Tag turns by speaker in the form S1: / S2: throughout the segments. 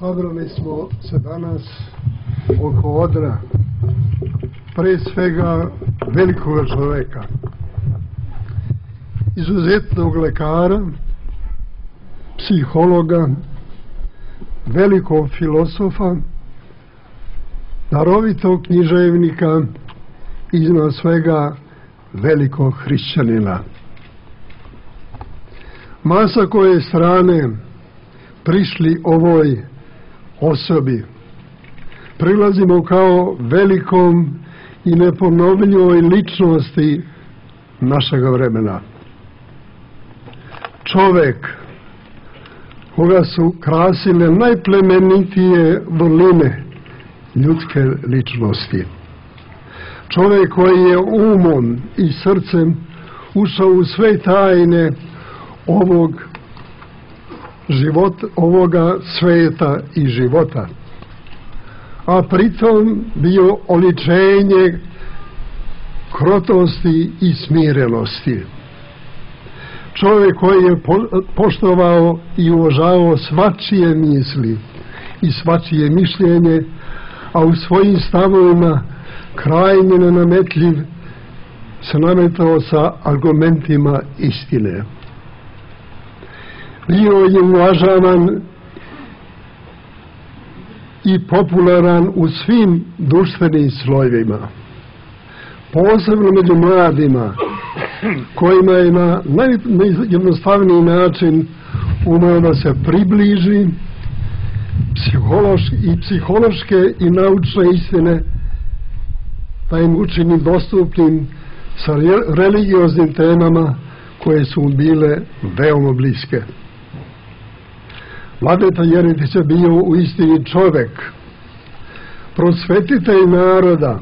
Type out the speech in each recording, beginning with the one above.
S1: Sabrali smo se danas oko odra, pre svega velikog čoveka, izuzetnog lekara, psihologa, velikog filosofa, darovitog književnika i iznad svega velikog hrišćanina. Ma sa koje strane prišli ovoj osobi, prilazimo kao velikom i neponovljivoj ličnosti našega vremena. Čovek koga su krasile najplemenitije vrline ljudske ličnosti. Čovek koji je umom i srcem ušao u sve tajne ovoga sveta i života, a pritom bio oličenje krotosti i smirenosti. Čovjek koji je poštovao i uvažavao svačije misli i svačije mišljenje, a u svojim stavovima krajnje nenametljiv se nametao sa argumentima istine. Bio je uvažavan i popularan u svim društvenim slojevima, posebno među mladima, kojima je na najjednostavniji način umeo da se približi psihološke i naučne istine, da im učini dostupnim sa religioznim temama koje su bile veoma bliske. Vladeta Jeretić je bio u istini čovek, prosvetitelj naroda.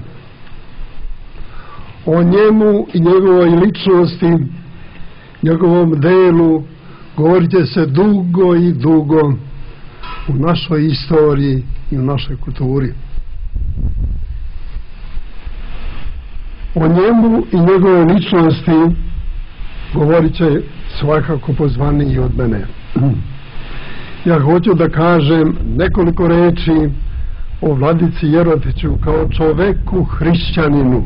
S1: O njemu i njegovoj ličnosti, njegovom delu govorit će se dugo i dugo u našoj istoriji i u našoj kulturi. O njemu i njegovoj ličnosti govorit će svakako pozvaniji od mene. Ja hoću da kažem nekoliko reči o Vladici Jeretiću kao čoveku hrišćaninu.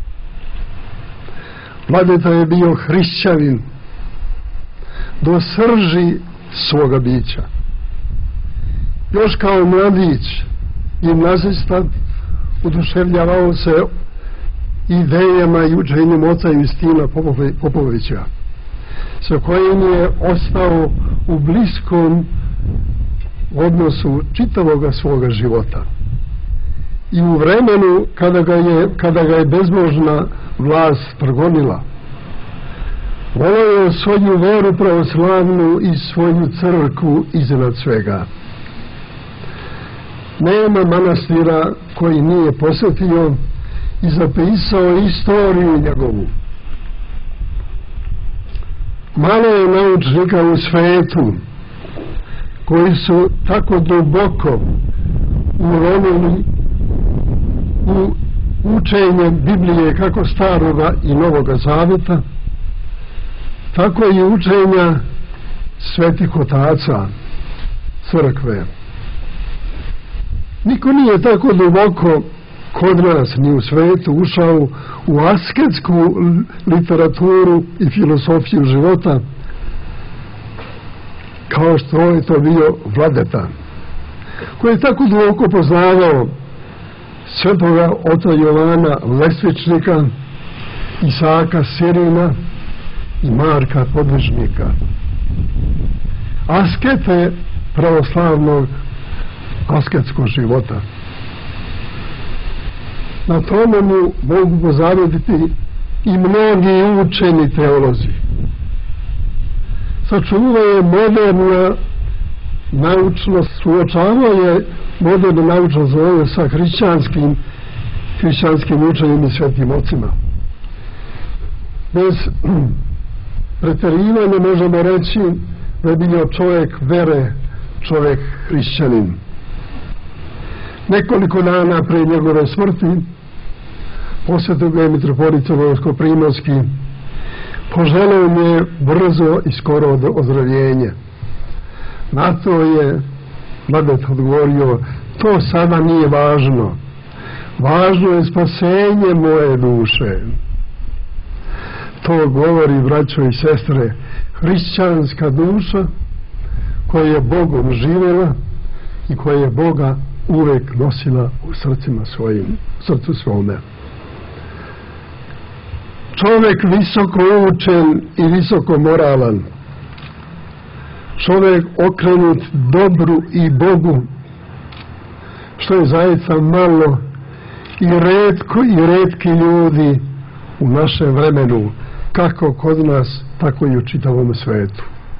S1: Vladeta je bio hrišćanin do srži svoga bića. Još kao mladić gimnazista oduševljavao se idejama i učenjem oca Justina Popovića, sa kojim je ostao u bliskom odnosu čitavoga svoga života. I u vremenu kada ga je bezbožna vlast progonila, voleo je svoju veru pravoslavnu i svoju crkvu iznad svega. Nema manastira koji nije posjetio i zapisao istoriju njegovu. Malo je naučnika u svetu koji su tako duboko uronili u učenje Biblije kako Staroga i Novoga Zaveta, tako i učenja svetih otaca crkve. Niko nije tako duboko kod nas ni u svetu ušao u asketsku literaturu i filosofiju života kao što je to bio Vladeta, koji je tako duboko poznavao svetoga oca Jovana Lesvičnika, Isaka Sirina i Marka Podvižnika, askete pravoslavnog asketskog života. Na tome mu mogu pozavjediti i mnogi učeni teolozi. Sačuvao je moderna naučnost, suočavao je moderna naučnost zove sa hrišćanskim učenjem i svetim ocima. Bez preterivanja možemo reći da je bio čovjek vere, čovjek hrišćanin. Nekoliko dana pre njegove smrti posjetio ga je mitropolit Crnogorsko-Primorski, poželeo mi je brzo i skoro ozdravljenje. Na to je Mladet odgovorio, to sada nije važno. Važno je spasenje moje duše. To govori, braćo i sestre, hrišćanska duša koja je Bogom živjela i koja je Boga uvek nosila u srcu svome. Čovjek visoko učen i visoko moralan, čovjek okrenut dobru i Bogu, što je zaista malo i retki ljudi u našem vremenu, kako kod nas, tako i u čitavom svetu.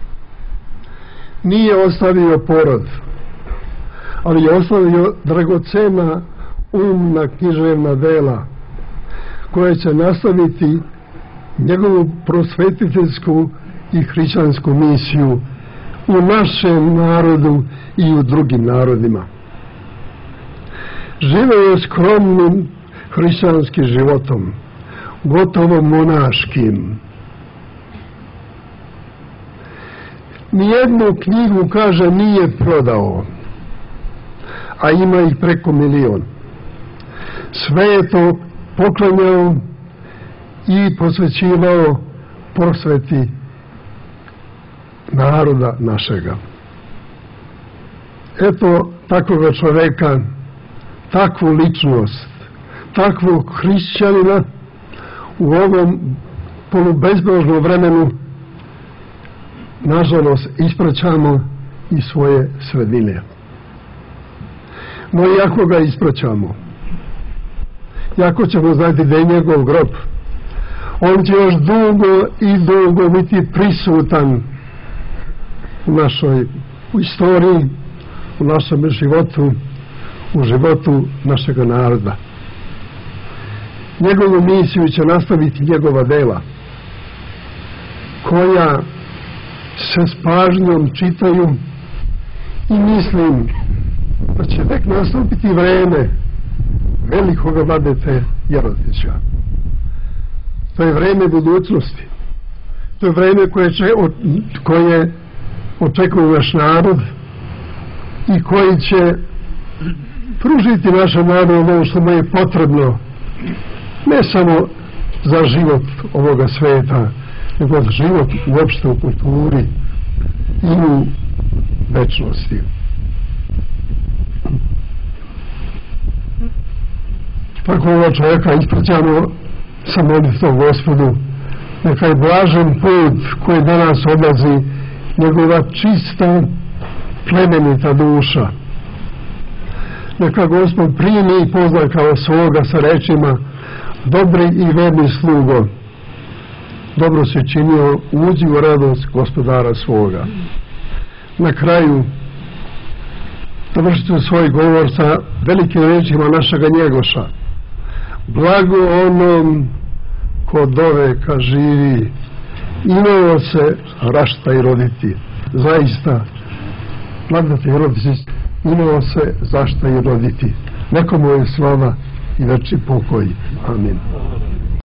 S1: Nije ostavio porod, ali je ostavio dragocena umna književna dela koje će nastaviti njegovu prosvetiteljsku i hrišćansku misiju u našem narodu i u drugim narodima. Živeo je skromnim hrišćanskim životom, gotovo monaškim. Nijednu knjigu, kaže, nije prodao, a ima ih preko 1 milion. Sve je to poklanjao i posvećivao prosveti naroda našega. Eto takvoga čoveka, takvu ličnost, takvog hrišćanina u ovom polubezbožnom vremenu, nažalost, ispraćamo i svoje sredine. No i ako ga ispraćamo, jako ćemo znati da je njegov grob, on će još dugo i dugo biti prisutan u našoj istoriji, u našem životu, u životu našega naroda. Njegovu misiju će nastaviti njegova dela, koja se s pažnjom čitaju, i mislim da će tek nastupiti vreme velikoga Vladete Jerotića. To je vreme budućnosti. To je vreme koje očekuje naš narod i koji će pružiti našem narodu ono što mu je potrebno, ne samo za život ovoga sveta, nego za život uopšte u kulturi i u večnosti. Takvoga čovjeka ispraćamo sa molitvom Gospodu, neka je blažen put koji danas odlazi njegova čista, plemenita duša. Neka Gospod primi i pozna kao svoga sa rečima: dobri i verni slugo, dobro si činio, uđi u radost gospodara svoga. Na kraju dovršite svoj govor sa velikim rečima našega Njegoša: blago onom ko doveka živi, imao se rašta i roditi. Zaista, Vladete Jerotić imao se zašta i roditi. Neka mu je slava i večni pokoj. Amin.